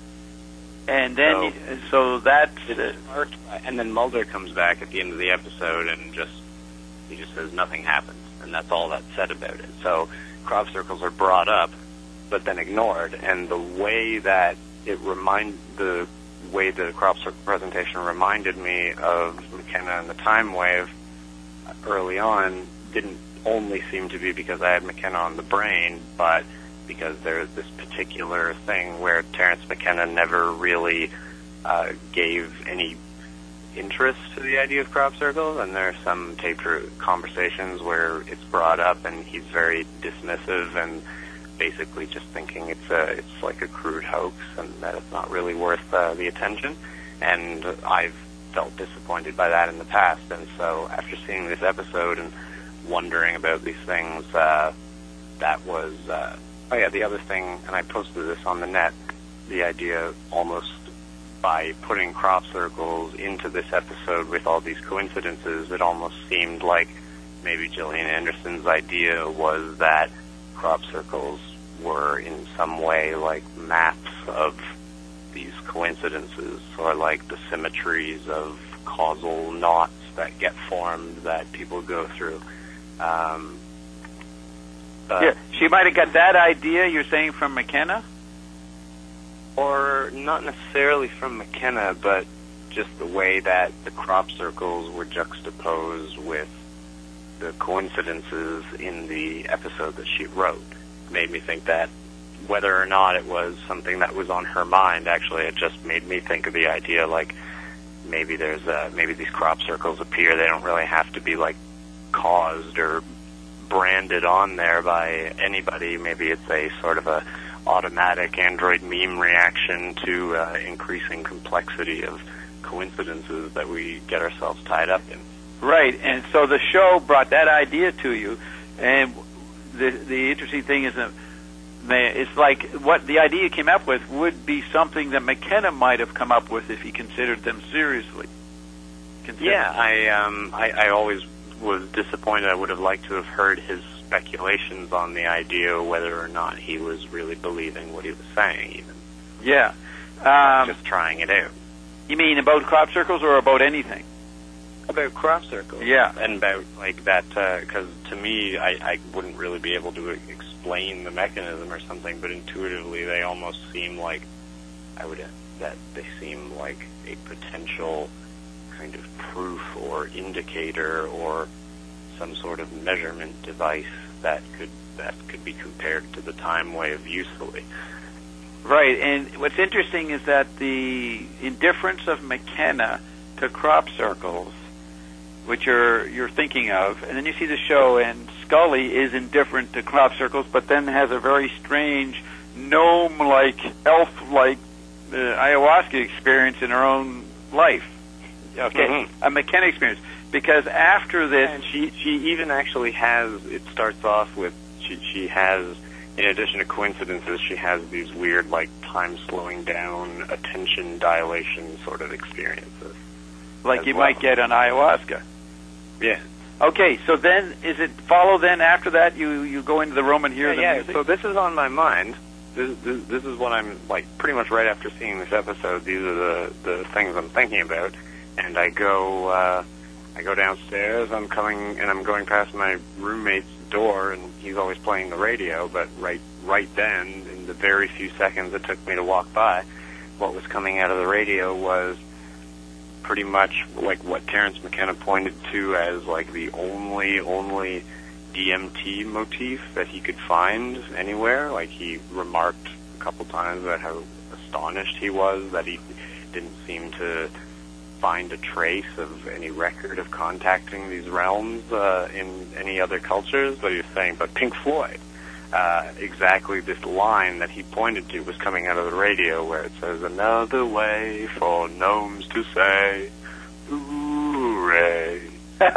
And then, so that's and then Mulder comes back at the end of the episode and he just says nothing happened, and that's all that's said about it. So crop circles are brought up, but then ignored, and the way that the crop circle presentation reminded me of McKenna and the time wave early on didn't only seem to be because I had McKenna on the brain, but because there's this particular thing where Terence McKenna never really gave any interest to the idea of crop circles, and there are some taped conversations where it's brought up and he's very dismissive and basically just thinking it's like a crude hoax and that it's not really worth the attention. And I've felt disappointed by that in the past, and so after seeing this episode and wondering about these things, that was the other thing, and I posted this on the net, the idea almost by putting crop circles into this episode with all these coincidences, it almost seemed like maybe Gillian Anderson's idea was that crop circles were in some way like maps of these coincidences, or like the symmetries of causal knots that get formed that people go through. She might have got that idea, you're saying, from McKenna? Or not necessarily from McKenna, but just the way that the crop circles were juxtaposed with the coincidences in the episode that she wrote made me think that whether or not it was something that was on her mind, actually, it just made me think of the idea, like, maybe maybe these crop circles appear. They don't really have to be, like, caused or branded on there by anybody. Maybe it's a sort of a automatic Android meme reaction to increasing complexity of coincidences that we get ourselves tied up in. Right, and so the show brought that idea to you, and the interesting thing is that it's like what the idea you came up with would be something that McKenna might have come up with if he considered them seriously. Yeah, I always was disappointed. I would have liked to have heard his speculations on the idea, whether or not he was really believing what he was saying, even. Yeah. Just trying it out. You mean about crop circles or about anything? About crop circles. Yeah. And about, like, that, because to me, I wouldn't really be able to explain the mechanism or something, but intuitively they almost seem like, that they seem like a potential kind of proof or indicator or some sort of measurement device that could be compared to the time wave usefully. Right, and what's interesting is that the indifference of McKenna to crop circles, which you're thinking of, and then you see the show, and Scully is indifferent to crop circles, but then has a very strange gnome-like, elf-like ayahuasca experience in her own life. Okay, Mm-hmm. a McKenna experience. Because after this, and she even actually has. It starts off with she has, in addition to coincidences, she has these weird, like, time slowing down, attention dilation sort of experiences. like you might get on ayahuasca. Yeah. Okay, so then, is it follow then after that you go into the room and hear the music? So this is on my mind. This is what I'm, like, pretty much right after seeing this episode. These are the things I'm thinking about. And I go downstairs. I'm going past my roommate's door, and he's always playing the radio. But right then, in the very few seconds it took me to walk by, what was coming out of the radio was pretty much like what Terence McKenna pointed to as, like, the only DMT motif that he could find anywhere. Like, he remarked a couple times about how astonished he was that he didn't seem to find a trace of any record of contacting these realms in any other cultures. But he was saying, but Pink Floyd, exactly this line that he pointed to was coming out of the radio, where it says, "Another way for gnomes to say, hooray."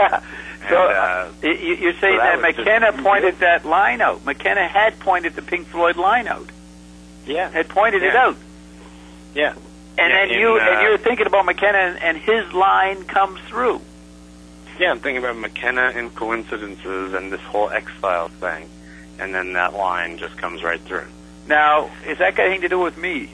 So you're saying that McKenna pointed that line out. McKenna had pointed the Pink Floyd line out. Yeah. Had pointed it out. Yeah. And then you're thinking about McKenna, and his line comes through. Yeah, I'm thinking about McKenna and coincidences and this whole X-Files thing, and then that line just comes right through. Now, is that got anything to do with me?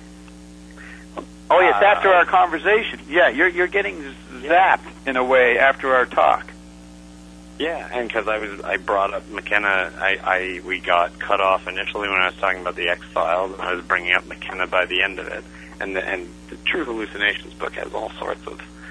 Oh, yes, after our conversation. Yeah, you're getting zapped in a way after our talk. Yeah, and because I brought up McKenna, we got cut off initially when I was talking about the X-Files, and I was bringing up McKenna by the end of it. And the True Hallucinations book has all sorts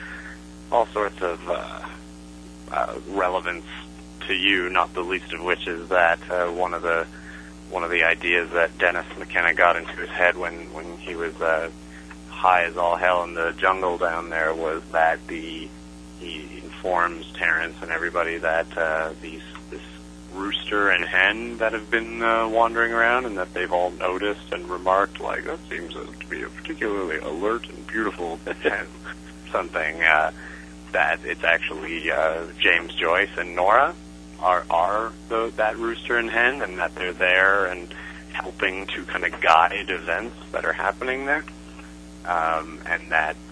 of relevance to you, not the least of which is that one of the ideas that Dennis McKenna got into his head when he was high as all hell in the jungle down there was that he informs Terence and everybody that this rooster and hen that have been wandering around, and that they've all noticed and remarked, like, that seems to be a particularly alert and beautiful hen. Something that it's actually James Joyce and Nora are that rooster and hen, and that they're there and helping to kind of guide events that are happening there. And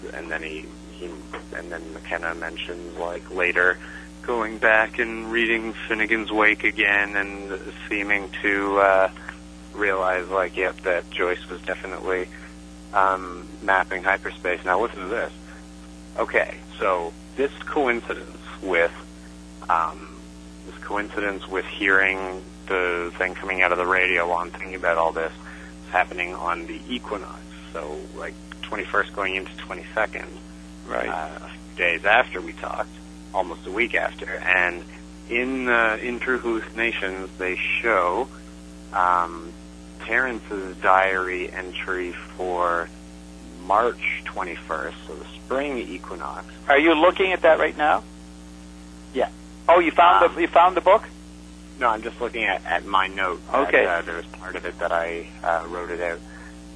then McKenna mentions, like, later going back and reading Finnegan's Wake again and seeming to realize, like, yep, that Joyce was definitely mapping hyperspace. Now listen to this. Okay, so this coincidence with hearing the thing coming out of the radio while I'm thinking about all this is happening on the equinox. So, like, 21st going into 22nd, right? A few days after we talked, almost a week after, and in True Hallucinations, they show Terence's diary entry for March 21st, so the spring equinox. Are you looking at that right now? Yeah. Oh, you found the book? No, I'm just looking at my note. Okay. There was part of it that I wrote it out.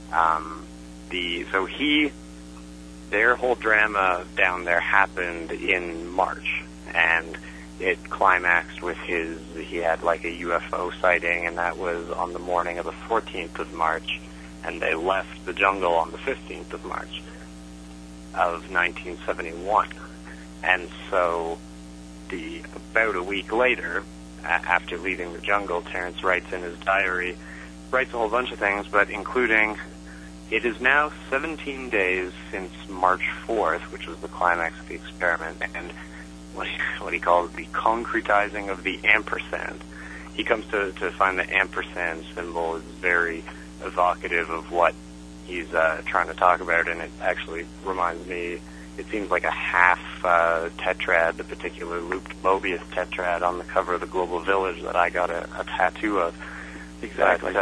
Their whole drama down there happened in March, and it climaxed with he had like a UFO sighting, and that was on the morning of the 14th of March, and they left the jungle on the 15th of March of 1971. And so about a week later, after leaving the jungle, Terence writes in his diary, writes a whole bunch of things, but including, it is now 17 days since March 4th, which was the climax of the experiment, and what he calls the concretizing of the ampersand. He comes to find the ampersand symbol is very evocative of what he's trying to talk about, and it actually reminds me, it seems like a half tetrad, the particular looped Mobius tetrad on the cover of the Global Village that I got a tattoo of. Exactly.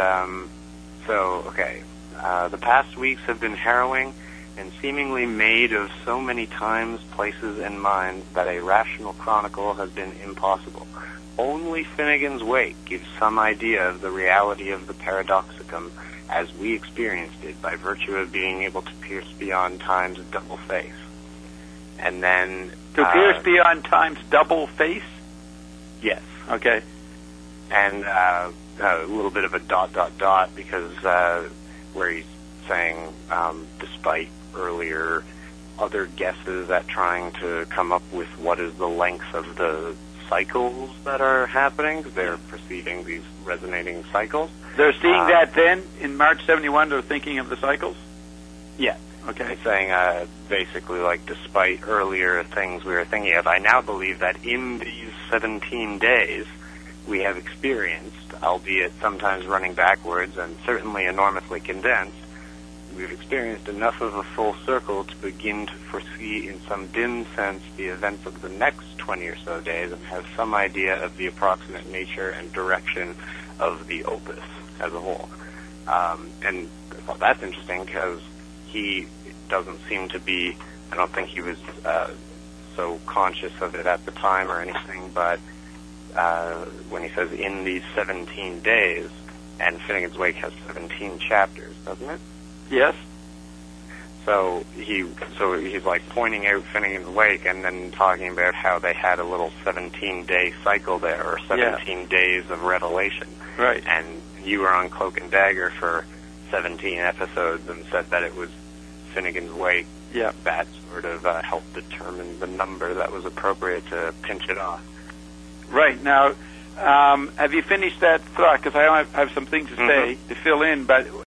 The past weeks have been harrowing and seemingly made of so many times, places, and minds that a rational chronicle has been impossible. Only Finnegan's Wake gives some idea of the reality of the paradoxicum as we experienced it by virtue of being able to pierce beyond time's double face. And then... To pierce beyond time's double face? Yes. Okay. And a little bit of a ... because where he's saying, despite earlier other guesses at trying to come up with what is the length of the cycles that are happening, they're perceiving these resonating cycles. They're seeing that then, in March 71, they're thinking of the cycles? Yeah. Okay. It's saying, basically, like, despite earlier things we were thinking of, I now believe that in these 17 days we have experienced, albeit sometimes running backwards and certainly enormously condensed, we've experienced enough of a full circle to begin to foresee in some dim sense the events of the next 20 or so days and have some idea of the approximate nature and direction of the opus as a whole. And well, that's interesting because he doesn't seem to be, I don't think he was so conscious of it at the time or anything, but when he says in these 17 days, and Finnegan's Wake has 17 chapters, doesn't it? Yes. So he's like pointing out Finnegan's Wake and then talking about how they had a little 17-day cycle there, or 17 days of revelation. Right. And you were on Cloak and Dagger for 17 episodes and said that it was Finnegan's Wake. Yeah. That sort of helped determine the number that was appropriate to pinch it off. Right. Now, have you finished that thought? Because I have some things to say to fill in, but